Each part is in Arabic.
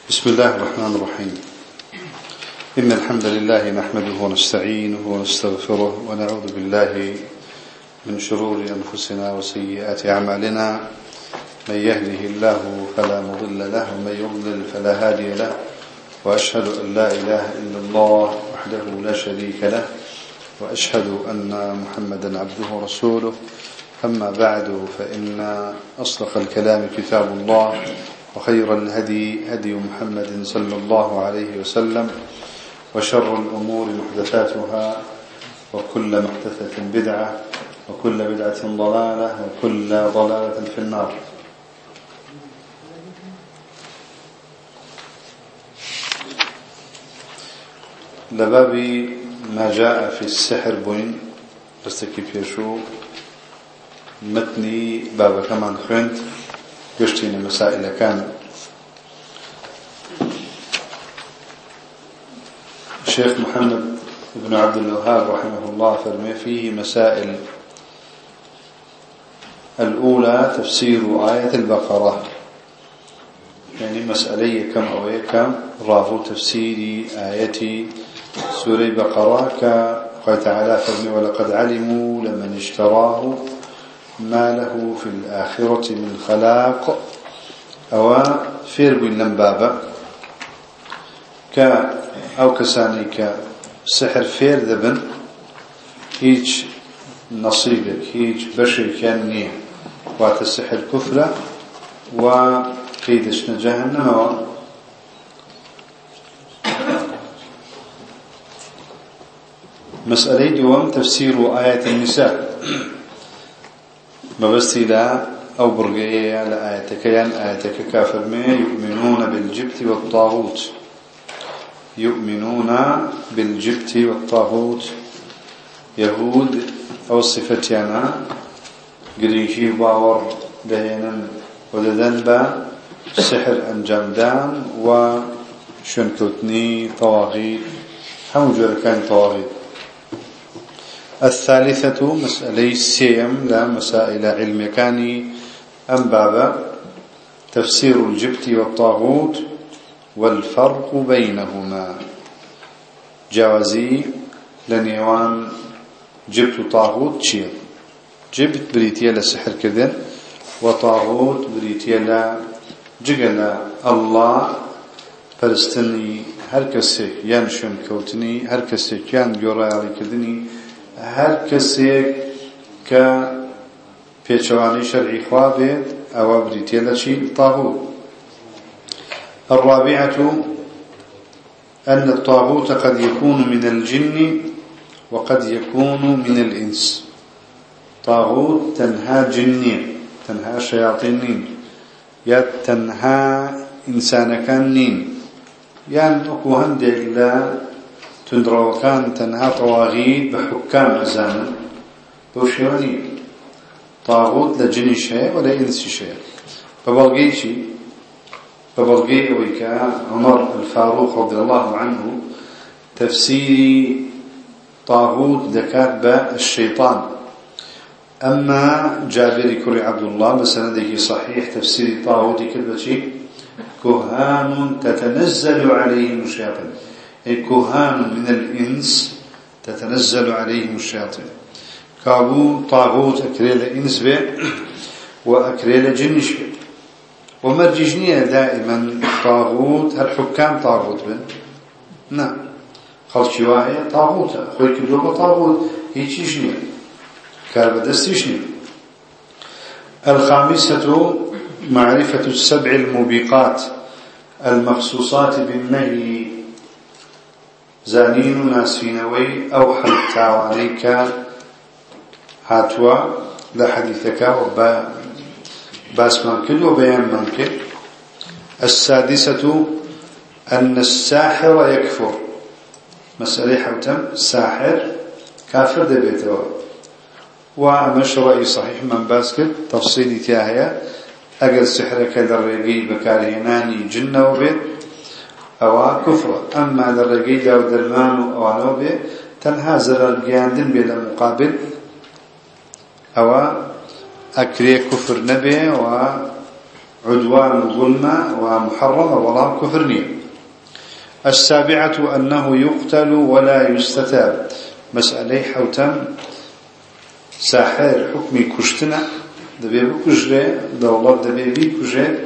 بسم الله الرحمن الرحيم. إن الحمد لله نحمده ونستعينه ونستغفره ونعوذ بالله من شرور أنفسنا وسيئات أعمالنا. من يهده الله فلا مضل له ومن يضلل فلا هادي له، وأشهد أن لا إله إلا الله وحده لا شريك له، وأشهد أن محمدا عبده ورسوله. أما بعد، فإن أصدق الكلام كتاب الله، وخير الهدي هدي محمد صلى الله عليه وسلم، وشر الأمور محدثاتها، وكل محدثة بدعة، وكل بدعة ضلالة، وكل ضلالة في النار. لباب ما جاء في السحر بوين رستكي بيشو متني بابا كمان خنت يشتين مسائل كان الشيخ محمد بن عبد الوهاب رحمه الله فرمي فيه مسائل. الأولى تفسير آية البقرة، يعني مسألة كم أو كم رافو تفسير آية سورة البقرة كقال تعالى فرمي ولقد علموا لمن اشتراه ما له في الآخرة من خلاق. أو فير بن بابا أو كساني كسحر فير ذبن هيج نصيبك هيج بشر كان نيه وات السحر كفرة وكيدش جهنم. مسألة دوام تفسير آية النساء، ما بس لا أو برقية لآيتك، يعني آيتك كافر ما يؤمنون بالجبت والطاغوت، يؤمنون بالجبت والطاغوت يهود أو صفتيانا قريشي باور دهينا ودذنبا سحر أنجامدان وشنكوتني طواغيت هم جركان طواغيت. الثالثة مسألة السيم لا مسائل علم كاني أم بابا تفسير الجبت والطاغوت والفرق بينهما، جوازي لنيوان جبت وطاغوت شيء. جبت بريتيا لسحر كذن، وطاغوت بريتيا لجغل الله فرستني هركسي ينشن كوتني هركسي كان جورالي كذني هركسي كبيشواني شرعي خوابه أو بريتيا لشيء طاغوت. الرابعة أن الطاغوت قد يكون من الجن وقد يكون من الإنس. طاغوت تنهى جنين، تنهى شياطينين، يا تنهى إنسان كانين، يعني أكو هندي إلا تندرو كان تنهى طواغيت بحكام أزانا بوشيواني. طاغوت لجن شيء ولا إنس شيء. فبلغي شيء فبلغي ويكا عمر الفاروق رضي الله عنه تفسير طاغوت ذكات باء الشيطان. أما جابر كري عبد الله بسنده صحيح تفسير طاغوت كلمة كهان تتنزل عليهم الشياطين، أي كهان من الإنس تتنزل عليهم الشياطين. كابو طاغوت أكريل إنس به وأكريل جنش به، ومرججنية دائما طاغوت هالحكام طاغوت بن نعم خلشي واحد طاغوت خوي كدوبة طاغوت هيك يشني كاربدس يشني. الخامسة معرفة السبع الموبقات المخصوصات بالنهي، زانين ناسفينوي أو حتى عليك هاتوا لحديثك باس منكل وبيان منكل. السادسة أن الساحر يكفر. مسألة حوتم ساحر كافر دبيته، ومش رأي صحيح من باسكت تفصيلي تياهية أقل سحرك درقي بكارهناني جنة وبيت أو كفر. أما درقي داو درمان أو بيت تنهازر القياندن بلا مقابل أو أكري كفر نبي عدوان ظلم ومحرم ولا كفرني. السابعة أنه يقتل ولا يستتاب. مسألة حوتم ساحر حكمي كشتنا دبي بكجرة دولار دبي بكجرة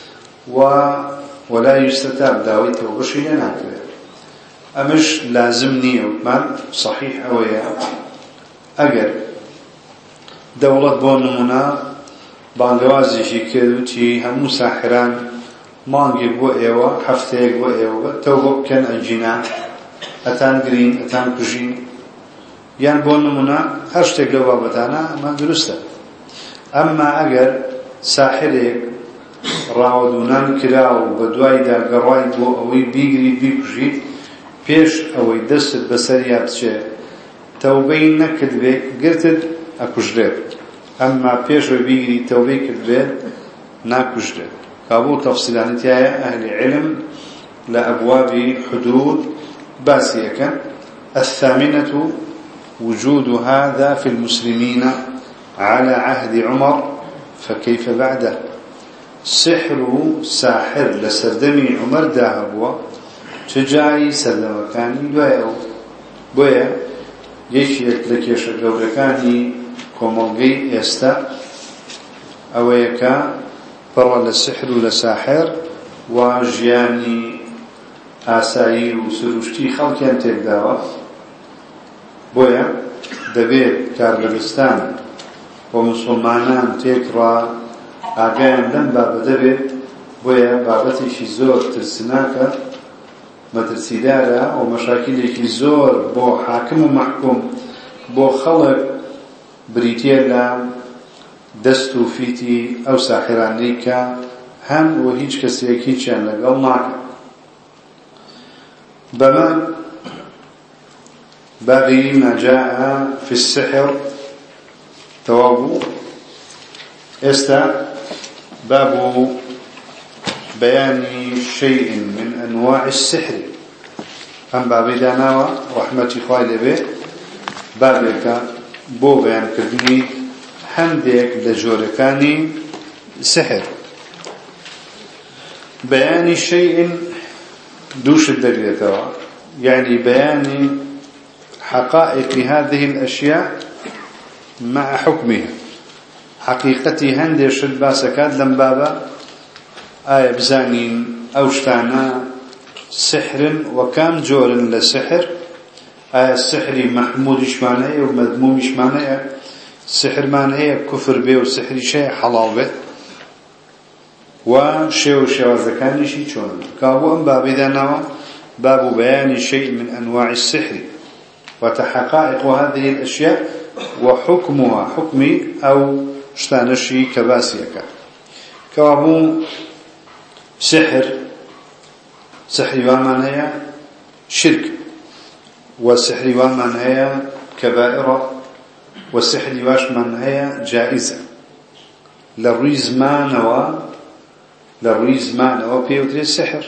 ولا يستتاب داوي توبشي لناكره. أمش لازمني وكمان صحيح أويا أجر دولة بونمنا بانجوازي في كذوتي هم ساحران مانجي بو ايوا حفتيك بو ايوا توبو كان الجنا اتان جرين اتان كوجين يعني بونمنا هاشتاج لو بابتانا ما درسته. اما اگر ساحرك راودونان كراو بدواي دا قراي بو اوي بيجري بيكوجي بيش اوي دست بسريا بتشي توبين نكدبك قرتد اكوجريت. اما بيش بيجري توبيك كدبك ناكوجريت. كابو تفصيلانتي أهل علم لأبواب حدود باسية. الثامنة وجود هذا في المسلمين على عهد عمر فكيف بعده. ساحر لسردمي عمر داهبوا تجاي سردمكاني بويا يشيك لكيش الدوركاني كومولغي يستا أويكا فروا للسحر ولساحر وجياني آساير وسروشتي خلقيان تقداوا بويا دبيت كارلبستان ومسلمانان تكرا آقايان لم بابا دبيت بويا بابتي شي زور ترسناكا مدرسيدارا ومشاكل شي زور بو حاكم ومحكوم بو خلق بريتيلا دستو فيتي أو ساحرانيكا هم وهيج كسيكي كان لقل معك بما باقي ما جاء في السحر توابو باب بيان شيء من أنواع السحر. أم بابي داناوا رحمتي خالي به بابك بو بيان كردني هنديك لجوركاني سحر. بيان شيء دوش الدليل يعني بيان حقائق هذه الأشياء مع حكمها. حقيقتي هندي شد باسكاد لم بابا آية بزانين أوشتانا سحر وكام جور لسحر. آية السحر محمود إشمانية ومذموم إشمانية. السحر معناه كفر به والسحر شيء حلال به وشيء زكاني شيء شون. كابو أم باب إذا باب بيان شيء من أنواع السحر وتحقائق هذه الأشياء وحكمها حكمي أو شتانشي كباسيك. كابو سحر ومعناه شرك والسحر ومعناه كبائر والسحر واش من هي جائزة للريز ما نوى بيوتري السحر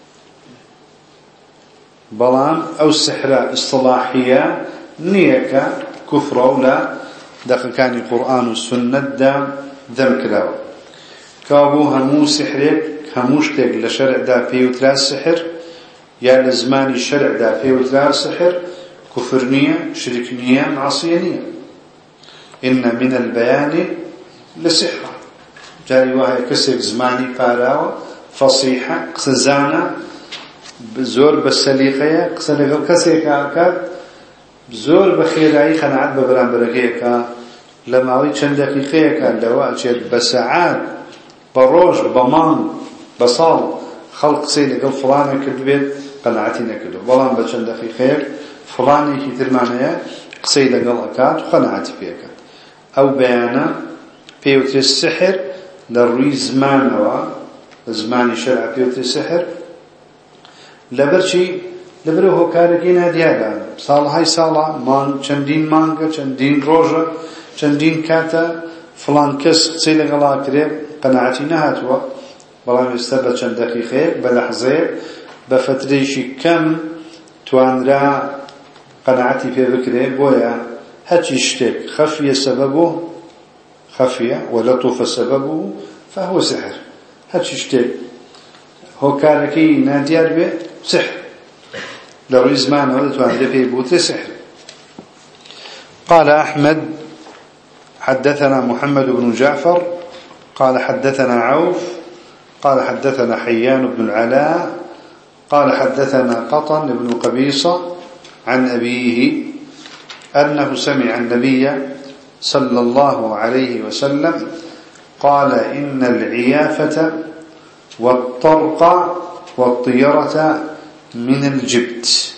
بلان أو السحر اصطلاحية نيكا كفر ولا داخل كان القرآن والسنة دم كلاوة. كابو همو سحرك هموشتك لشرع دا بيوتري السحر يا لزمان الشرع دا بيوتري السحر كفرنية شركنية معصينية. إن من البيان لسحرة جاري وهي كسر زماني فاراوة فصيحة قسزانة بزور بسليقية قسليقة كسر كاكاد بزور بخيرائي خناعات ببران برقية لما وي چند دقيقة كان لواء بساعات بروج بمان بصال خلق سيدة قل فلانة كدبت قناعتنا كدو بلان بچند دقيقة فلانة كتر معنى قسيدة قل أكاد وقناعتي فيك أو بيانا بيوتري السحر للروي زمان شرع بيوتري السحر لبرشي لبروه كاركين هديادا صالحي صالح مان چندين مانگا چندين روجا چندين كاتا فلان كس قسيلة غلا كريب قناعتي نهاتوا بلان يستبت چند دقيقة بلحظة بفتريشي كم توانرا قناعتي في بكري بويا هاتي اشتك خفية سببه خفية ولطف سببه فهو سحر. هاتش شتي هو كاركي ناديار به سحر لو زمان ولد وعنده في بوت سحر. قال أحمد حدثنا محمد بن جعفر قال حدثنا عوف قال حدثنا حيان بن العلاء قال حدثنا قطن بن قبيصة عن أبيه أنه سمع النبي صلى الله عليه وسلم قال إن العيافة والطرق والطيرة من الجبت.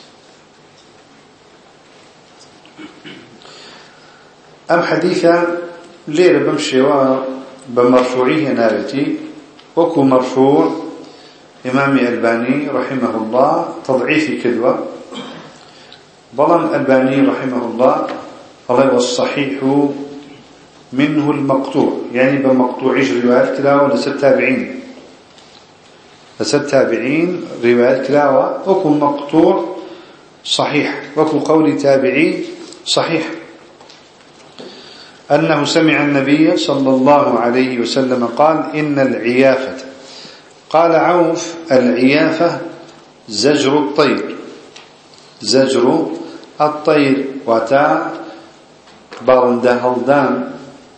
أم حديثا ليلة بمشي بمرفوعيه نارتي وكو مرفوع إمام الألباني رحمه الله تضعيف كدوة بلان الألباني رحمه الله والصحيح منه المقطوع يعني بمقطوع روايات كلاوة لست تابعين روايات كلاوة وكو مقطوع صحيح وكو قول تابعي صحيح أنه سمع النبي صلى الله عليه وسلم قال إن العيافة قال عوف العيافة زجر الطير زجر الطير وتا برنده هلدان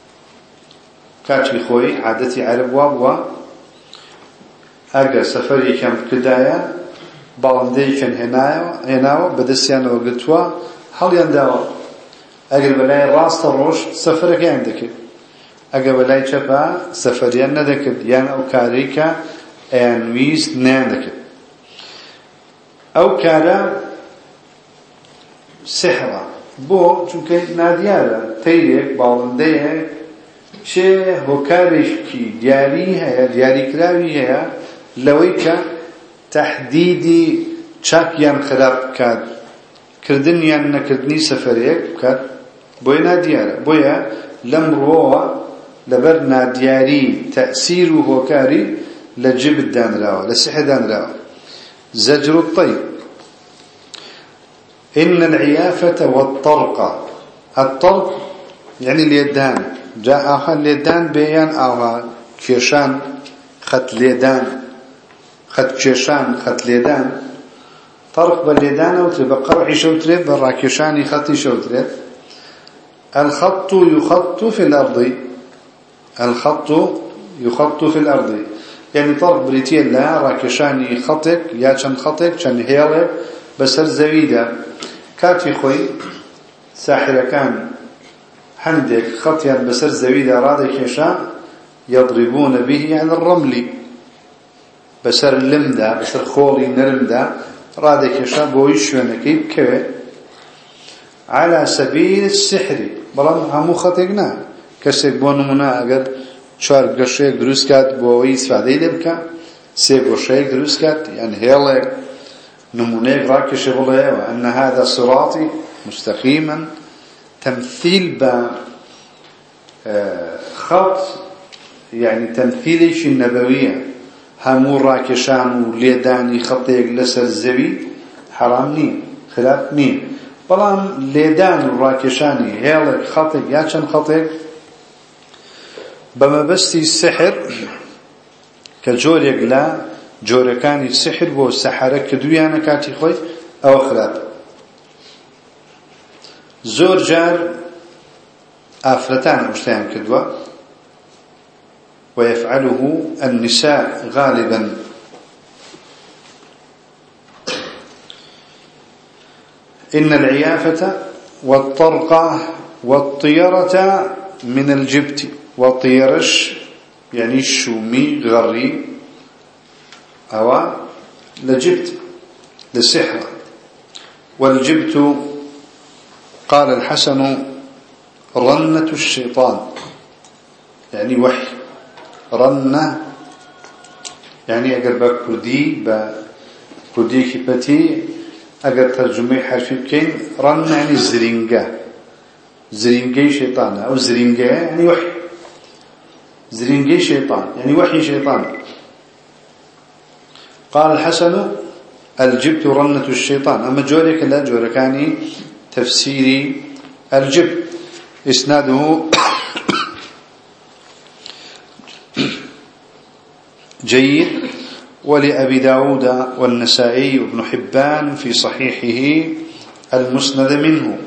كاتي خوي عادتي عرب وابوا أجا سفري كم كدايا برندي كان هناو بدسيان وقتوا هل ينداوا أجا بلاي راست الروش سفرك عندك أجا بلاي شفا سفريان ندك يان أو كاريكا أنويس ناندك أو كارا سحرة بو چونکه نادیاره تیرک باوندهه چه هکارش کی دیاری هیا دیاری کراوی هیا لوی که تحدیدی چاکیان خراب کد کردن یان نکردنی سفریک کد بوی نادیاره بوی لم روه لبر نادیاری تأثیر و هکاری لجبت دان راو لسحر دان راو زجر الطير. إن العيافة والطرق الطرق يعني اليدان جاء آخر اليدان بيان أو كيشان خط اليدان خط كيشان خط اليدان طرق باليدان وتبقى قرعي شوتريت برا كيشاني خطي شوتريت. الخط يخط في الأرض الخط يخط في الأرض يعني طرق بريتين لا راكشاني خطك يا كان خطك كان هيلك بس الزويدة كاتي خوي ساحر كان حندك خطيا بسر زويدة رادك يشاء يضربون به على الرمل بسر اللمدة بسر خولي نرمدة رادك يشاء بويشونك يبكوي على سبيل السحر بلان همو خطيقنا كسيك بونمنا اگر چار قشيك دروس كات بوي استفاده لبكا سي قشيك دروس كات يعني هيلك نمونيك راكش بلاه وأن هذا صراطي مستقيما تمثيل خط يعني تمثيلش النبوية همو راكشان وليداني خطيق لسر الزبي حرام نين خلاف نين بلان ليدان الراكشاني هيلك خطيق ياتشان خطيق بما بستي السحر كجوريك لا جوركاني السحر بو السحرة كدويانا كاتي خوي أو خلاف زور جار آفرتان مشتهم كدوة ويفعله النساء غالبا. إن العيافة والطرقة والطيرة من الجبت والطيرش يعني الشومي غري أو لجبت للسحر. والجبت قال الحسن رنة الشيطان يعني وحي رنة يعني أقر بكردي كبتي أقر ترجمي حرفي بكين رنة يعني زرينجة شيطان أو زرينجة يعني وحي زرينجة شيطان يعني وحي شيطان. قال الحسن الجبت رنة الشيطان. أما جورك لا جوركاني تفسيري الجبت إسناده جيد. ولأبي داود والنسائي وابن حبان في صحيحه المسند منه.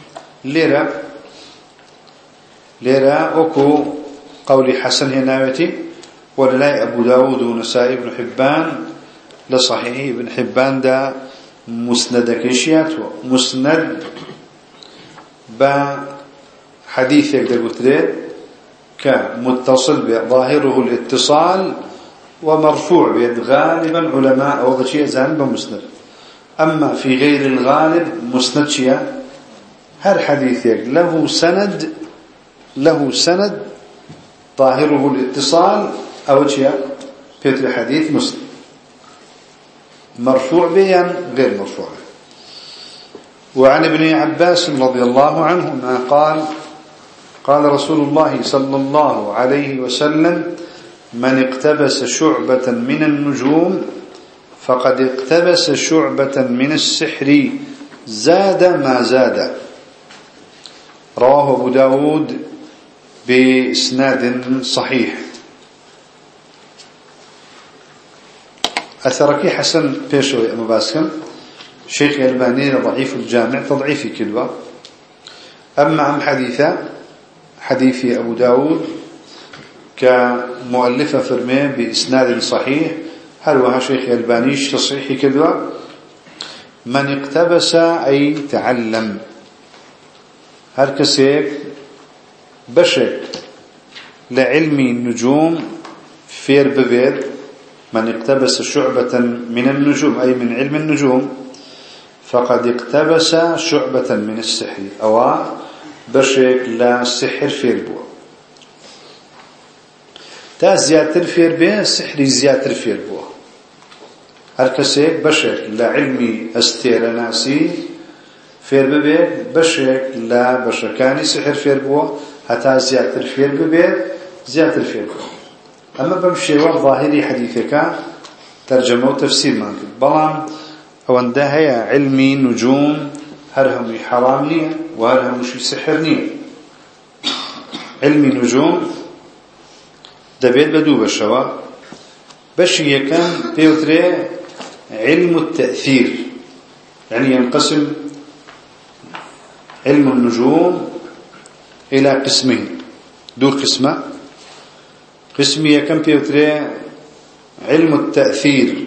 ليرا أكو قولي حسن هناوتي وللاي أبو داود ونسائي ابن حبان لصحيح ابن حبان دا مسند كيشيات مسند بحديث يقدر قلت كمتصل بظاهره الاتصال ومرفوع بيد غالبا علماء أو شيء زان بمسند. أما في غير الغالب مسند شيء هر حديث له سند ظاهره الاتصال أو شيء في حديث مسند مرفوع بيان غير مرفوع. وعن ابن عباس رضي الله عنهما قال رسول الله صلى الله عليه وسلم من اقتبس شعبة من النجوم فقد اقتبس شعبة من السحر زاد ما زاد. رواه أبو داود بإسناد صحيح. أثركي حسن بيشوي أما باسكم شيخ الألباني ضعيف الجامع تضعيفي كلوة. أما عن حديث أبو داود كمؤلفة فرمي بإسناد صحيح هل وها شيخ الألباني تصحيح كلوة من اقتبس أي تعلم هل كسيك بشك لعلم النجوم فير ببيت من اقتبس شعبة من النجوم أي من علم النجوم فقد اقتبس شعبة من السحر أو بشك لا سحر فير بو تا زياتر فير بيه السحر زياتر فير بو هل كسيك بشك لا علمي استير ناسي فير ببيت بشك لا بشكاني سحر فير بو حتى زياتر فير ببيت زياتر فير بو. أما بمشيوه ظاهري حديثك ترجمة وتفسير مانك بلان وانده هي علمي نجوم هرهم حرام نية وهرهم مش سحر نية. علمي نجوم دبيت بدو بشوا بشي كان بيوتري علم التأثير يعني ينقسم علم النجوم إلى قسمين دو قسمة. قسمية كم بيوتري علم التأثير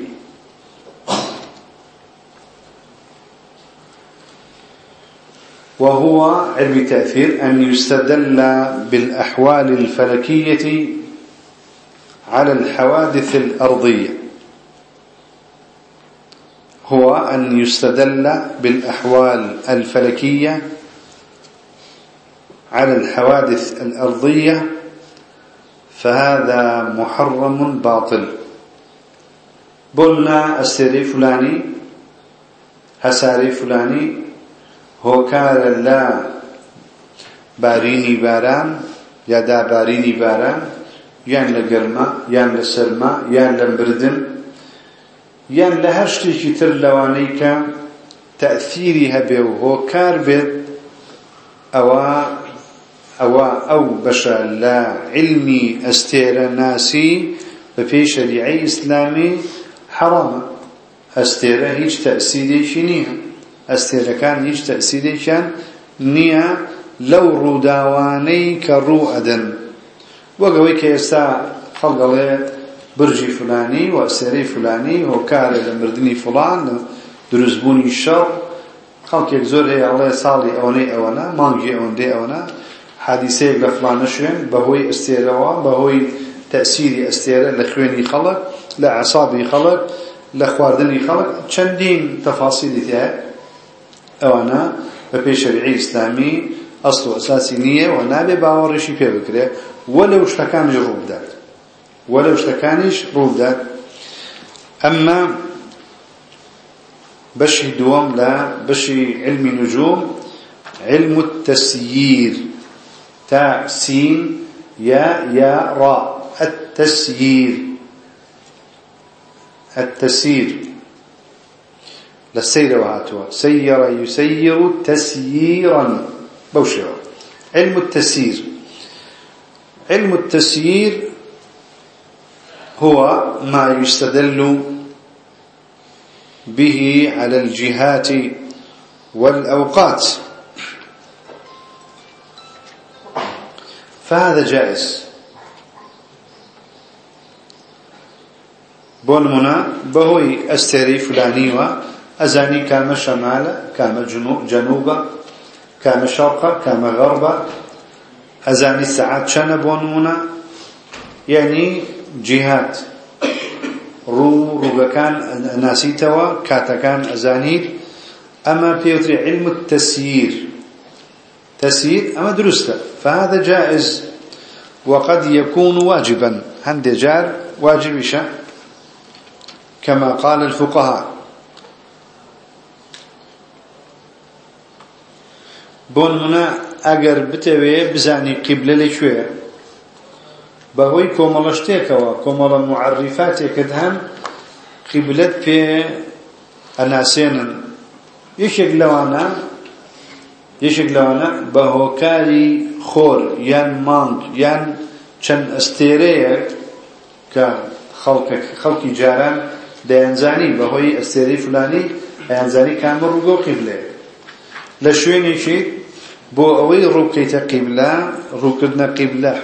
وهو علم التأثير أن يستدل بالأحوال الفلكية على الحوادث الأرضية. هو أن يستدل بالأحوال الفلكية على الحوادث الأرضية فهذا محرم باطل. قلنا السري فلاني هساري فلاني هو كان لا باريني باران يدا باريني باران يان لقرمة يان لسلمة يان لبردن يان لهشتي كتر لوانيك تأثيرها به هو كاربت أو بشر لا علمي استير ناسي ففي شريعي إسلامي حرام استير هيج تأثيري شنيها استير كان هيج تأثيري كان نيا لو روداواني كرؤدا وقويك يستا خلق الله برجي فلاني وأسيري فلاني وكاري لمردني فلان درزبوني الشر خلق يكزور هي الله صالي أوني أونا مانجي أون دي أونا حادثة لفلان شوين بهوي استيروا بهوي تأثيري استيرا لخويني خلق لعصابي خلق لخواردني خلق چندين تفاصيل تاع أونا ببي شريعي إسلامي أصل أساسي نية ونابي باورشي فيه بكره ولو اشتكانش روب داد أما بشي دوام لا بشي علم نجوم علم التسيير تاء سين يا راء التسيير للسير وهاتوا سير يسير تسييرا بوشوا علم التسيير هو ما يستدل به على الجهات والأوقات، فهذا جائز. بونمنا بهوي استري فلاني وأزاني كام شمال كام جنوب كام شرق كام غرب أزاني الساعات شان بونمنا يعني جهات رو كان ناسيتوا كاتا كان أزاني. أما بيوتري علم التسيير تسيير أما درسته، فهذا جائز وقد يكون واجبا. هندي جار واجب شا كما قال الفقهاء. بون منا أجر بتوي بزاني قبلة لشوية بهوي كومالشتيكوا كومال المعرفات كدهم قبلة في أناسين يشك لوانا بهوكاري خور يان مانك يان چن استيريه كخلق جاران دينزاني بهوي استيري فلاني دينزاني كامل رقو قبلة لشوين شيء بو اوي ركيت قبلة ركدنا قبلة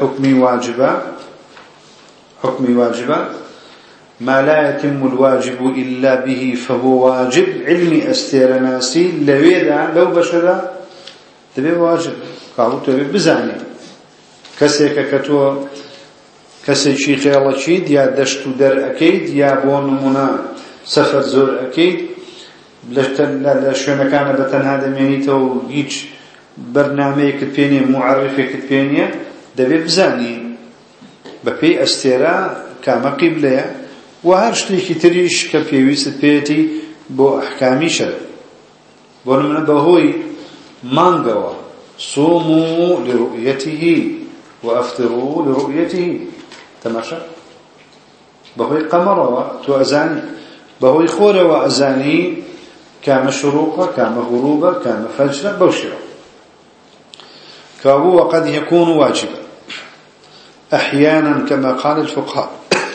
حكمي واجبة ما لا يتم الواجب إلا به فهو واجب. علمي استيرناسي لو بشرا تبي واجب قالوا تبي بزاني كسيك كتو كسي شيخ الله شيد يا دشتو در أكيد يا بون منا سفر زور أكيد لشون كان بتن هذا مينيته هيج برنامج كتبيني معرفة كتبيني دبي بزاني ببي استيرا كما قبلة وهرشتي كتريش كبيويست بيتي بو أحكامي شرع. بون من بهوي مانغوا صوموا لرؤيته وأفطروا لرؤيته تماشى بهوي قمر وأزاني بهوي خور وأزاني كام شروقة كام غروبة كام فجر بوشرة كابو. وقد يكون واجبا أحيانا كما قال الفقهاء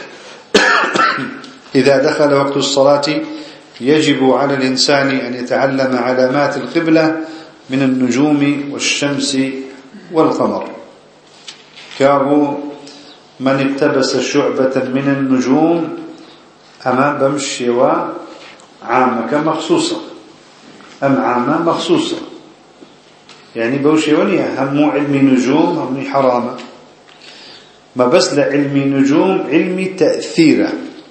إذا دخل وقت الصلاة يجب على الإنسان أن يتعلم علامات القبلة من النجوم والشمس والقمر. كابو من اقتبس شعبة من النجوم أما بمشي عامة مخصوصة أم عامة مخصوصة يعني بوشي ونيا هم علمي نجوم هم حرامة ما بس لعلمي نجوم علمي تأثيره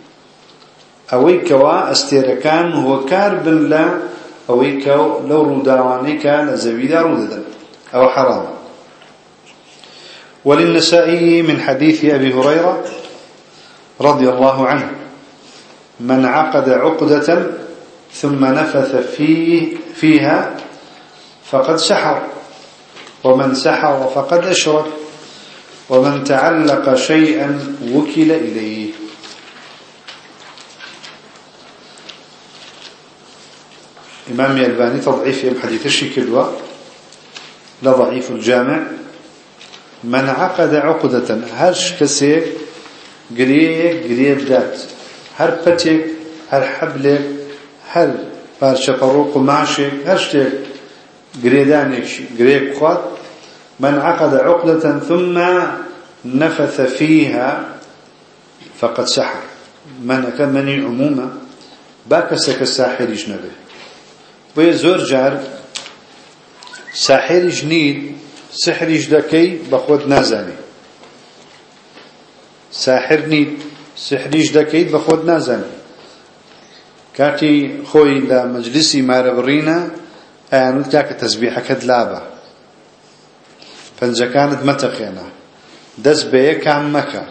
أويكوا استيركان هو كاربن لا أويكوا لو روداواني كان زبيدا روددا أو حرام. وللنسائي من حديث أبي هريرة رضي الله عنه من عقد عقدة ثم نفث فيها فقد سحر ومن سحر فقد أشرك ومن تعلق شيئا وكل إليه. إمام الألباني تضعيف حديث الشكل لضعيف الجامع. من عقد عقدة هرش كسيك قريب ذات هر بتك هر حبلك هر بارشفروق معشك هرشتك قريدانك قريب خط. من عقد عقدة ثم نفث فيها فقد سحر. من كان مني عموما باكسك الساحر يجنبه ويزور جار ساحر جنيد سحر يجدكي بخود نازاني ساحر نيد سحر يجدكي بخود نازاني كاتي خوي لمجلسي ماربرينا أعنو تاك تسبيحة كدلابة فنجا كانت متقينة دز بيه كان مكة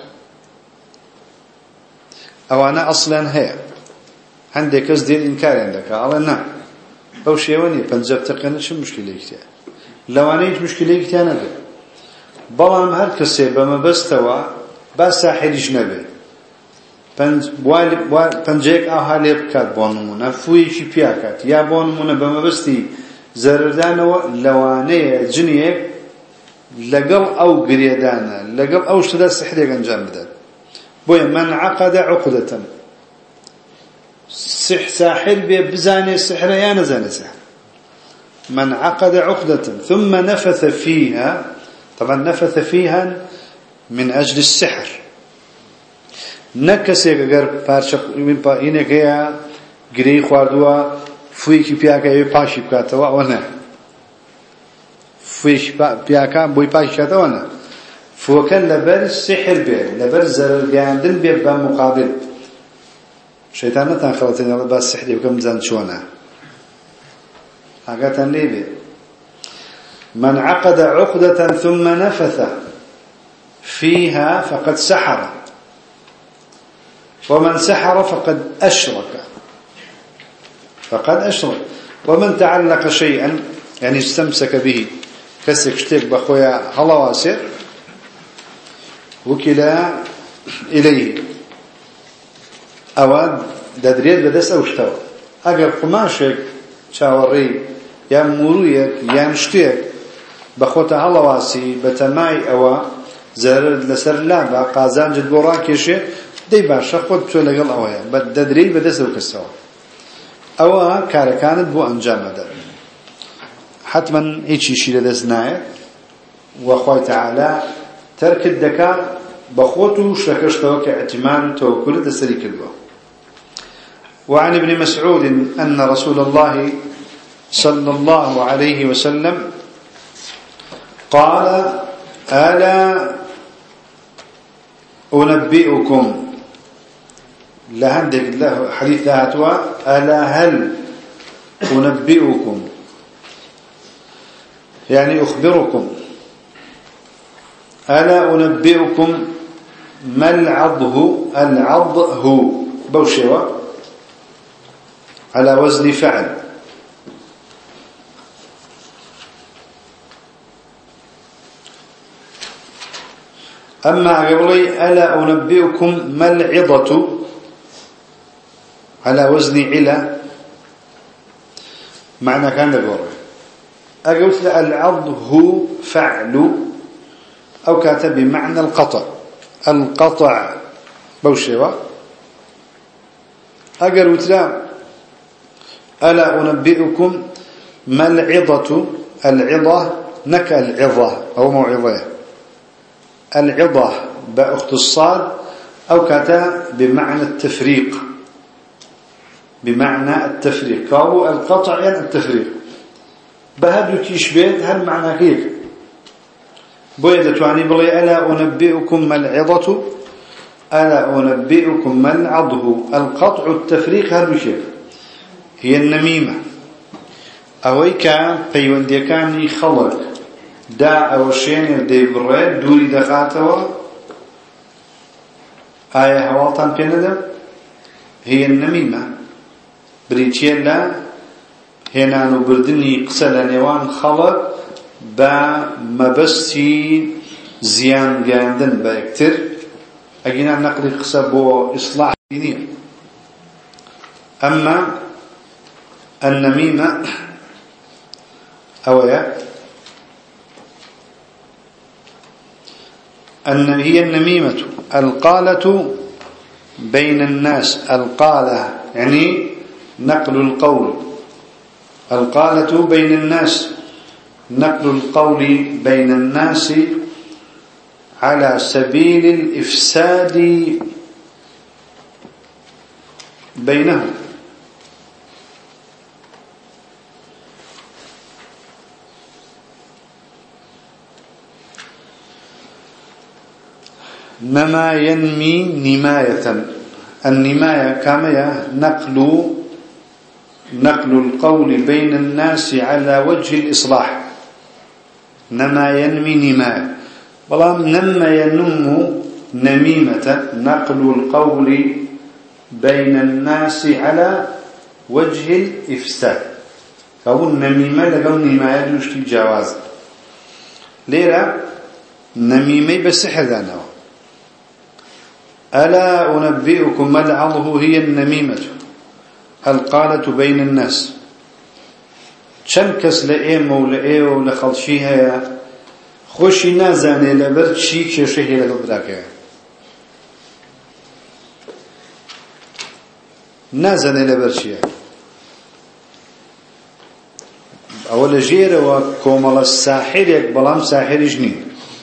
أو أنا أصلا هي عندك أزدين إنكار عندك على نعم أو شيء فنجا بتقينة شو مشكلة كتير لو أنا يج مشكلة كتير أنا بلام هالكسي بما بستوى بس ساحر جنبه پنجێک ئاو هەلێ بکات بۆ نمونە فوویەکی پیاکات یا بۆ نمونە بە مەبەستی زەرردانەوە لەوانەیە جنێک لەگەڵ ئەو گرێدانە لەگەڵ ئەو شتەدا سحرێک ئەنجام بدات بوي من عقد عقدة ساحر بزاني السحر يا نزاني سحر من عقد عقدة ثم نفث فيها طبعا نفث فيها من أجل السحر نكسي اگر پارچه اینه که گری خواردوا فویکی پیاکه یه پاشی بکاتوا و نه فویش پیاکه بوی پاشی کاتوا نه فوکن لبر سحر بیر لبر زرر گاندن بیر بمقابل شیطان نتان خلطین الله باز سحری بکم زن چونه حقیقتا لیبه من عقد عقدة ثم نفث فيها فقد سحر ومن سحر فقد أشرك ومن تعلق شيئا يعني استمسك به كسك شتيك بخويا هلواسر وكلا إليه أواد دادريد بدس أوشتوا أقل قماشك شاوري يا مرويك يا مشتيك بخوتا هلواسي بتماي أوا زرد لسر لابا قازان جد براكيشي دي باشا خود بسو لقل أوايا دادريد بدس أوكسوا أوا كاركانت بو أنجام هذا حتما هيك شيء لدس نايك وأخوي تعالى ترك الدكاء بخوته شكشته كاعتماد توكل تسريك البو. وعن ابن مسعود أن رسول الله صلى الله عليه وسلم قال ألا أنبئكم لهندك الله حديث هاتوا ألا هل أنبئكم يعني أخبركم ألا أنبئكم ما العضه بوشوا على وزن فعل أما قولي ألا أنبئكم ما العضة على وزن علا معنى كان لقوله أقول العضه فعل أو كاتب بمعنى القطع بوشوا أقول ألا أنبئكم ما العضة نك العضة أو موعظة العضة بأخت الصاد أو كاتب بمعنى التفريق كاو القطع يعني التفريق بهذا كيشبيت هل معنى كيف بويدة تواني بلي ألا أنبئكم ما العضة ألا أنبئكم ما العضه القطع التفريق هل كيف هي النميمة أويكا بيونديكاني خلق دا أوشين دي بريد دوري دخاتوا آية هوالتان بيندم هي النميمة بريتشيلا هنا نبردني قسل نيوان خلق با مبستي زيان جاندن باكتر أجينا نقل قسل بو إصلاح ديني. أما النميمة أولا أن هي النميمة القالة بين الناس القالة يعني نقل القول القالة بين الناس نقل القول بين الناس على سبيل الإفساد بينهم نما ينمي نماية النماية كما نقل القول بين الناس على وجه الإصلاح نما ينمي نماية والله نما ينم نميمة نقل القول بين الناس على وجه الإفساد فهو النميمة لقوا نماية يشتي الجواز ليرة نميمة بسحر ذانه ألا أنبئكم ما العضه هي النميمة القالة بين الناس شنكس لئيمة ولئيه ولخلشيها خوشي نازاني لبرد شي كشهي لقبراك نازني لبرشيا أول جيرة وكومال الساحرك بلام ساحر جنين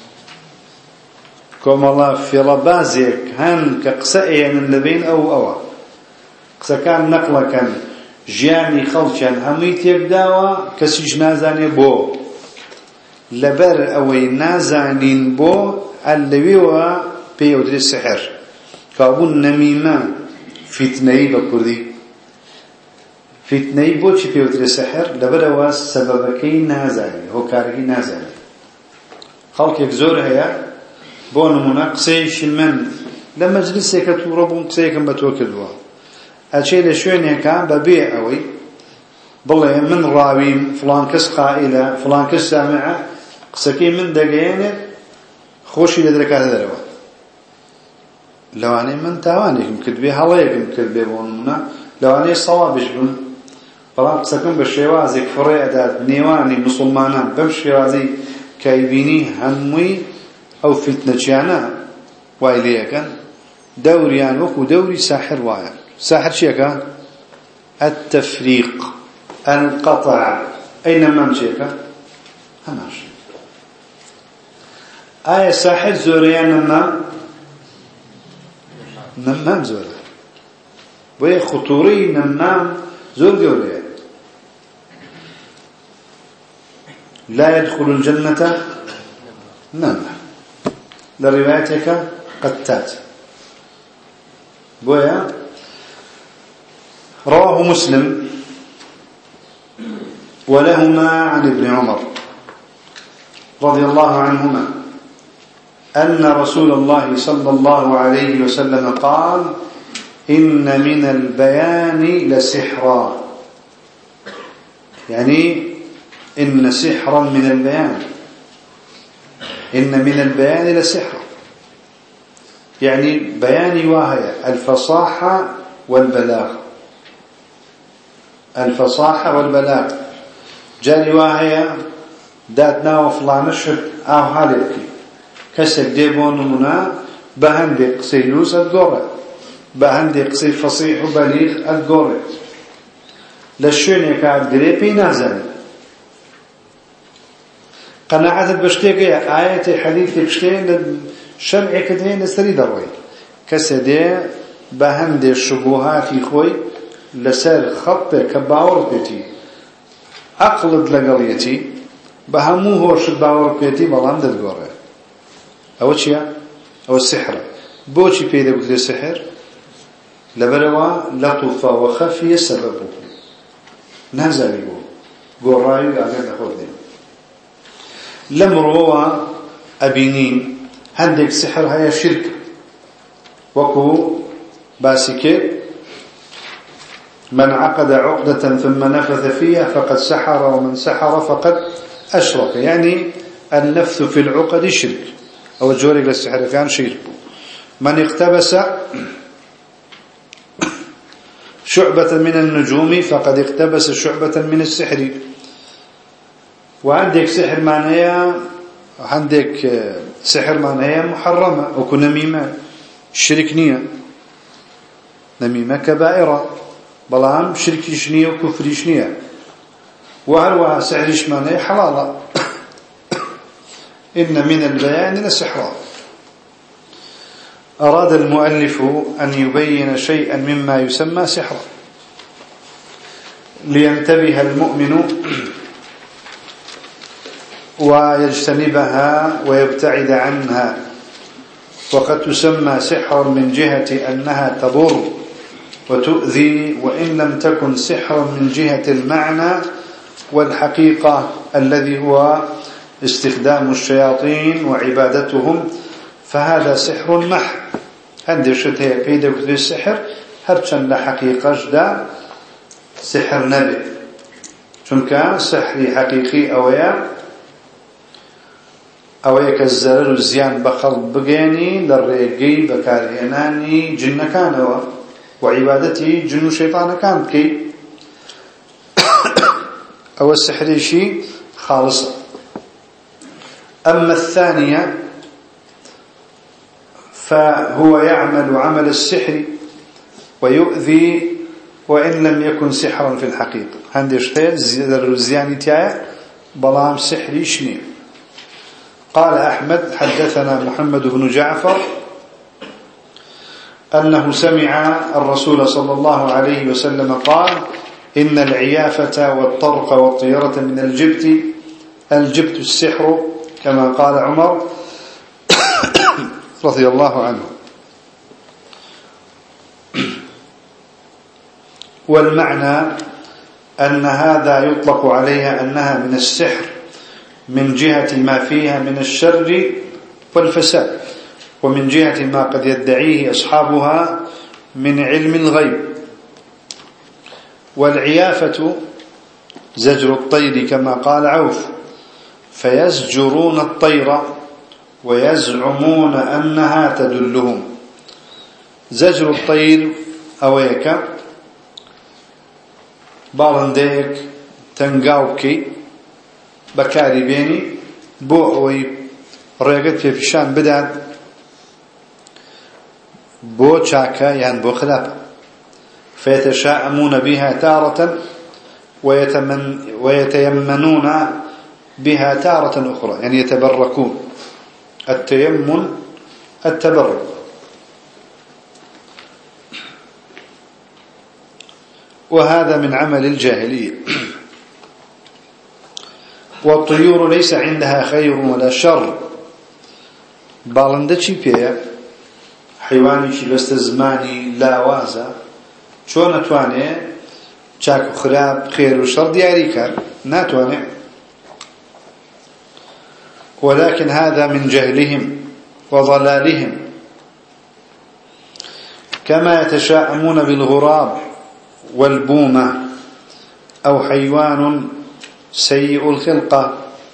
كومال في ربازك هن كقسائي من لبين أو قسا كان نقلة كان جياني خلشان هميت يبداوا كسيج نازاني بو لبر أوي نازانين بو اللويوا بيودري السحر كابون نميمة فتنهي بكردي فتنهي بو چي بيودري السحر لبر أوا سببكي نازاني هو كاركي نازاني خلق يكزور هيا بو نمونا قسيش المن لما جلسي كتوربون قسيكم بتوكلوا أشيء لشوني كان ببيع أوي بالله من راوي فلان كس قائلة فلان كس سامعة قسكي من دقيقين خوشي لدرك هذا الروا لو أنا من توانيكم كتبي هلايكم كتبي بوننا لو أنا صوابش بن فلان قسكم بالشوازي كفري أدات نيواني مسلمانان بمشوازي كايبيني هموي أو فتنة جانا وايليا كان دوريان وكو دوري ساحر وايا ساحر شيكا التفريق القطع أينما مشيكا هماش آية ساحر زوريان نمام زوريان وهي خطوري نمام زور زوريان لا يدخل الجنة نمام لروايتك قتات بويا رواه مسلم ولهما عن ابن عمر رضي الله عنهما أن رسول الله صلى الله عليه وسلم قال إن من البيان لسحرا يعني إن سحرا من البيان إن من البيان لسحرا يعني بيان واهية الفصاحة والبلاغ الفصاحة والبلاغ جاري واهية داتنا وفلانش أو حالك كسك ديبون منا بهندي قصي لوس الدورة بهندي قصي فصيح وبليغ الدورة للشون يكاد قريبي نازل قناعة بشتيك آية حديث بشتين شرع كدين سري دروي كسدي بهندي الشبهات خوي لسر خط كباور بيتي أقلد لقليتي بهموه شباور بيتي بلان دلقوره أو شيء أو السحر بوشي بيدا بكذا السحر لبروا لطفة وخفية سببه نازل يقول قراي قاعدين ناخذ لم روا أبينين عندك سحر هي شرك وكو باسكي من عقد عقدة ثم نفث فيها فقد سحر ومن سحر فقد أشرك يعني النفث في العقد شرك أو الجوري للسحر كان شرك من اقتبس شعبة من النجوم فقد اقتبس شعبة من السحر وعندك سحر معناها عندك سحر معناها محرمة وكو نميمة شرك نية نميمة كبائرة بلام شرك شنية وكفر شنية وهل سحر معناها حلالة إن من البيان لسحرا أراد المؤلف أن يبين شيئا مما يسمى سحرا لينتبه المؤمن ويجتنبها ويبتعد عنها وقد تسمى سحرا من جهة أنها تضر وتؤذي وإن لم تكن سحرا من جهة المعنى والحقيقة الذي هو استخدام الشياطين وعبادتهم فهذا سحر محض عندي شتى بيدك في السحر هرشن لحقيقة جدا سحر نبي شنك سحر حقيقي أويا كالزرر الزيان بخلق بقيني للرقي بكارهناني جن كان وعبادتي جن شيطان كان كي أو السحر شيء خالص أما الثانية فهو يعمل عمل السحر ويؤذي وإن لم يكن سحرا في الحقيقة هندشتين الزياني تاعي بلام سحري شني. قال أحمد حدثنا محمد بن جعفر أنه سمع الرسول صلى الله عليه وسلم قال إن العيافة والطرق والطيرة من الجبت السحر كما قال عمر رضي الله عنه. والمعنى أن هذا يطلق عليها أنها من السحر من جهة ما فيها من الشر والفساد، ومن جهة ما قد يدعيه أصحابها من علم الغيب. والعيافة زجر الطير كما قال عوف، فيزجرون الطير ويزعمون أنها تدلهم. زجر الطير أويك باڵندەیەک تەنگاو بکەی بەکاری بێنی بۆ ئەوەی ڕێگەت پێپیشان بدات بۆ چاکە یان بۆ خراپە. فيتشاءمون بها تارة ويتيمنون بها تارة أخرى، يعني يتبركون. التيمن التبرك. وهذا من عمل الجاهلية. والطيور ليس عندها خير ولا شر. باڵندە چی پێیە؟ حیوانێکی بەستە زمانی لاوازە، چۆن نەتوانێ چاک و خراپ خێر و شەڕ دیاری کات؟ ناتوانێ. ولكن هذا من جهلهم وضلالهم. كما يتشاءمون بالغراب والبومة أو حيوان سيء الخلقة.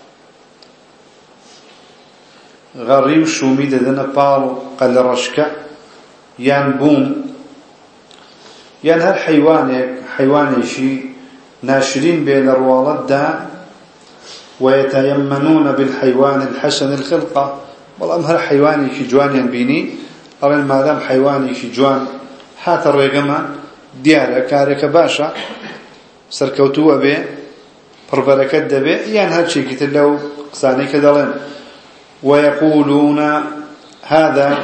غريو شومي ددنا بارو قل رشكة يان بوم يان هر حيواني ناشرين بين الروالد دا ويتيمنون بالحيوان الحسن الخلقة. والله هر حيواني كي جوان ينبيني أولا ما دام حيواني كي جوان هات الرقمة ديارة كارك باشا سركوتوا به بربركت دبه يعني هالشي كتلو قصاني كدلين. ويقولون هذا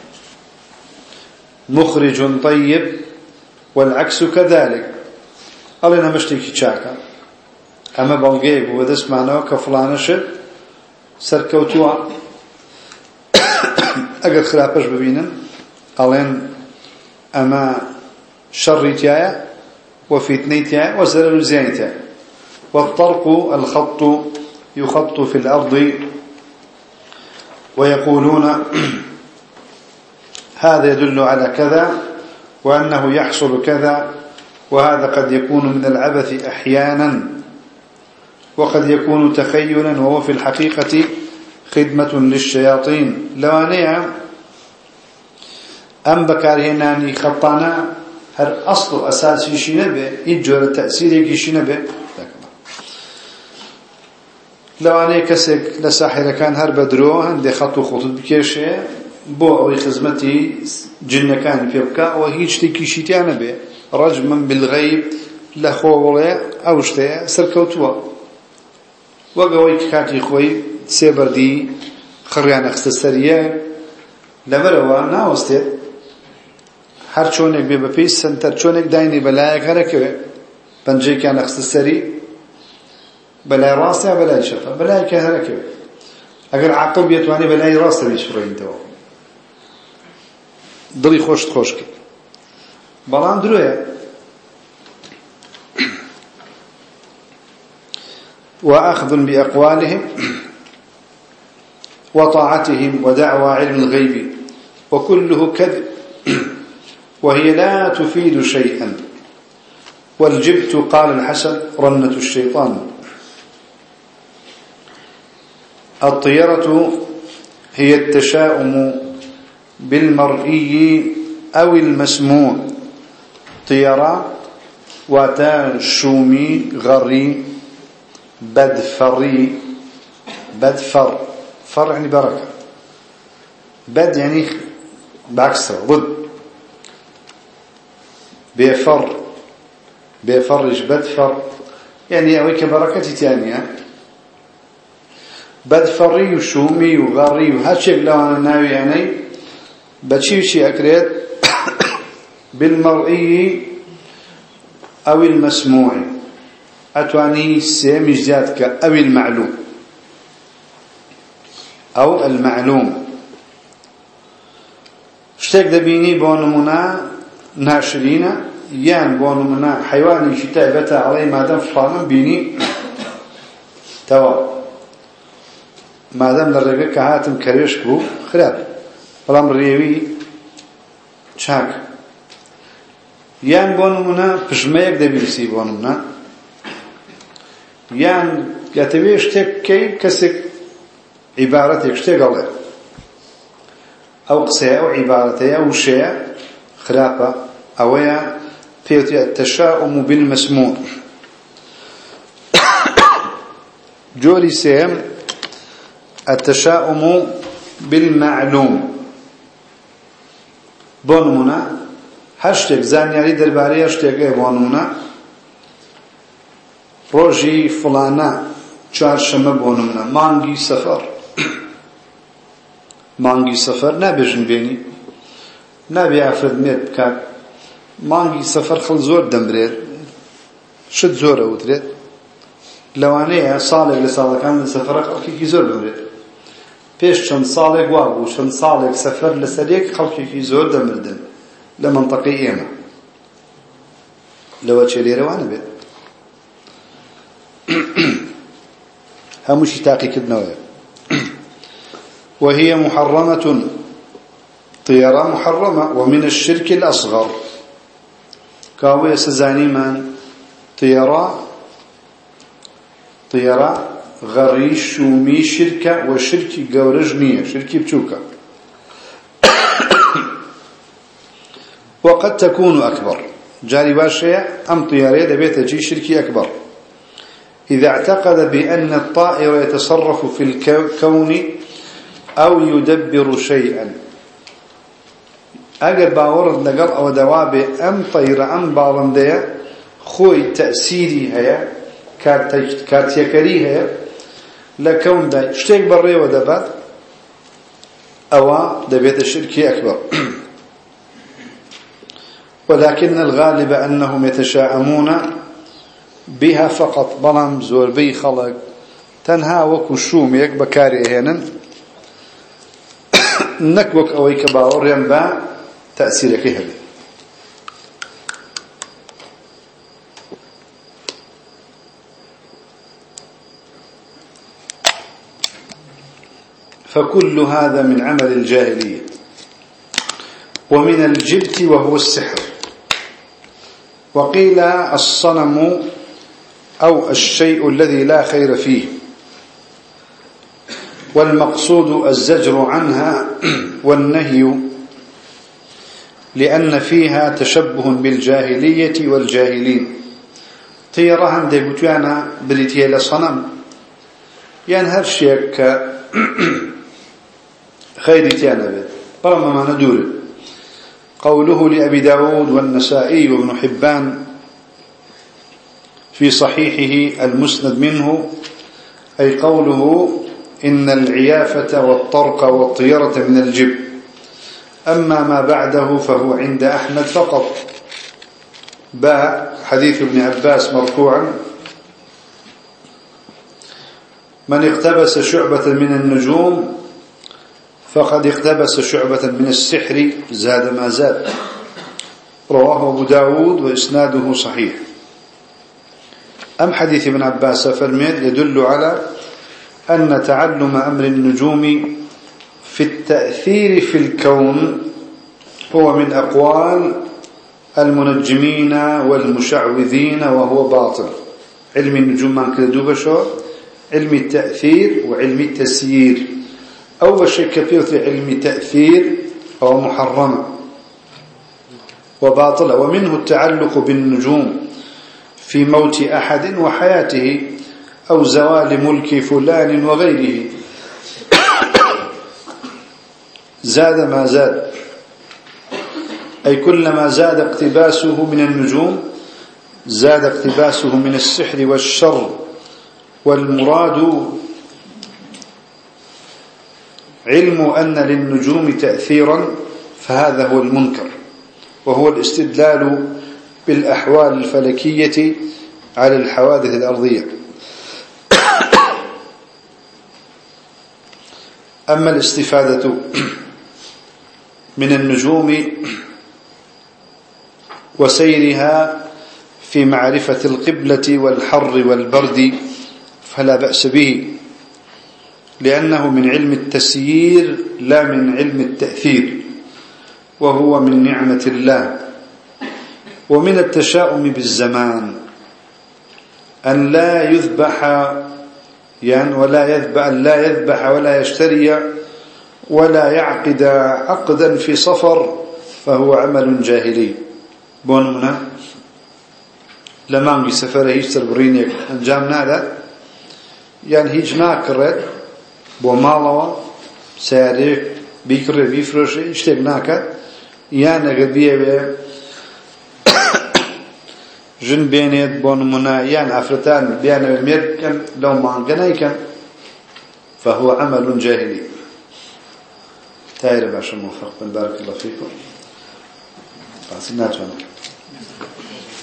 مخرج طيب والعكس كذلك. ألينا مشتكي تشاكا أما بلغيب ودس معناه كفلانش سركوتوا أقل خلافش ببينن ألين أما شريتيا وفتنيتيا وزلل زينتيا. والطرق الخط يخط في الأرض ويقولون هذا يدل على كذا وأنه يحصل كذا، وهذا قد يكون من العبث أحيانا وقد يكون تخيلا وهو في الحقيقة خدمة للشياطين. لوانيا أم بكارهناني خطانا هر أصل أساسي شنبه يجور التأثير يجي شنبه. لوانيا كسك لساحر كان هر بدرو هندي خطو خطوط بكيشه بو أو خدمتي جن كان فيبكا وهيج تكيشيتيانا به رجما بالغيب لخوله أو شتى سركوتوا وقوي كاتي خوي سيبردي خريان اختصارية لمروا ناوستي هر چونك بيبپيس سنتر چونك دايني بلايك هركوه بنجي كان اختصاري بلاي راسته بلاي شفا بلايك هركوه اگر عقب يتواني بلاي راسته بيشفرين تو ضلي خوش كي بلان دروية. وأخذ بأقوالهم وطاعتهم ودعوى علم الغيب وكله كذب وهي لا تفيد شيئا. والجبت قال الحسن رنة الشيطان. الطيرة هي التشاؤم بالمرئي أو المسموع. طيرة واتا شومي غري بدفري بدفر فر يعني بركة، بد يعني بعكسه ضد، بفر بيفرج بدفر يعني أويك بركتي تانية بدفري وشومي وغاري وهاتشيك لو أنا ناوي يعني بتشيشي أكريت بالمرئي أو المسموع أتواني سيمش ذاتك أو المعلوم أو المعلوم اشتاك دبيني بونمنا ناشرين يان بونمنا حيواني شتابتا علي مادام فلان بيني توا مادام للرقة كهاتم كريش بو خراب بلام ريوي شاك يان بونمنا بجمعيك دبيرسي بونمنا يان يتبيش تك كي كسك عبارتك اشتاق الله أو قصة أو عبارته أو شيء خلافة أو فيه التشاؤم بالمسموع جوري سيم التشاؤم بالمعلوم بونمنا هاشتاق زانياري درباري هاشتاق بونمنا روجي فلانا چهارشنبه بونمنا مانگی سفر مانگی سفر نابجن بيني نابي عفرد ميت بكات مانگی سفر خل زور دمبريد شد زور اوتريد لوانيه صالح لصالح كان السفر خلقي زور دمبريد پیش چند صالح وابو چند صالح سفر لسريك خلقي زور دمبردن لمنطقي ايما لو تشيلي روانه بيت همشي تاقي كدنوية وهي محرمة طيرة محرمة ومن الشرك الأصغر كاوية سزاني من طيرة غريش شومي شركة وشركي قورجنية شركي بتوكا وقد تكون أكبر جاري باشية أم طيارة دبيت جي شركي أكبر إذا اعتقد بأن الطائر يتصرف في الكون أو يدبر شيئا أجر باورد لقل أو دوابي أم طير أم باورندية خوي تأثيري هيا كارتيكري هيا لكون دا اشتيك بري ودبات أو دبيت الشركي أكبر ولكن الغالب أنهم يتشاءمون بها فقط بلام زور بي خلق تنها وكو شوم يك بكاري هنا نكبك أويك باور ينبع تأثيرك هذا فكل هذا من عمل الجاهلية ومن الجبت وهو السحر وقيل الصنم أو الشيء الذي لا خير فيه والمقصود الزجر عنها والنهي لأن فيها تشبه بالجاهلية والجاهلين طيرهم دي بتوانا بريتيا لصنم يعني هرشيك خير تيانا بيت برما ما ندور قوله لأبي داود والنسائي وابن حبان في صحيحه المسند منه أي قوله إن العيافة والطرق والطيرة من الجب أما ما بعده فهو عند أحمد فقط باء حديث ابن عباس مرفوعا من اقتبس شعبة من النجوم فقد اقتبس شعبة من السحر زاد ما زاد رواه أبو داود وإسناده صحيح أم حديث ابن عباس فرميت يدل على أن تعلم أمر النجوم في التأثير في الكون هو من أقوال المنجمين والمشعوذين وهو باطل علم النجوم ما كدوبة شو علم التأثير وعلم التسيير أول شيء كثير علم التأثير هو محرم وباطل ومنه التعلق بالنجوم في موت أحد وحياته أو زوال ملك فلان وغيره زاد ما زاد أي كلما زاد اقتباسه من النجوم زاد اقتباسه من السحر والشر، والمراد علم أن للنجوم تأثيرا، فهذا هو المنكر، وهو الاستدلال بالأحوال الفلكية على الحوادث الأرضية. أما الاستفادة من النجوم وسيرها في معرفة القبلة والحر والبرد فلا بأس به، لأنه من علم التسيير لا من علم التأثير، وهو من نعمة الله. ومن التشاؤم بالزمان أن لا يذبح لا يذبح ولا يشتري ولا يعقد عقدا في صفر، فهو عمل جاهلي. بون منا لما سفره يشتر برينيك انجام نادا يعني هيج ناكرد بو مالوا ساريك بيكرر بيفرش يشتك ناكد يعني قبيه جن بينيت بون منا يعني أفرتان بيان الميركن لو ما انقنايكن فهو عمل جاهلي. تاير باشا موفق، بارك الله فيكم. فاسناتنا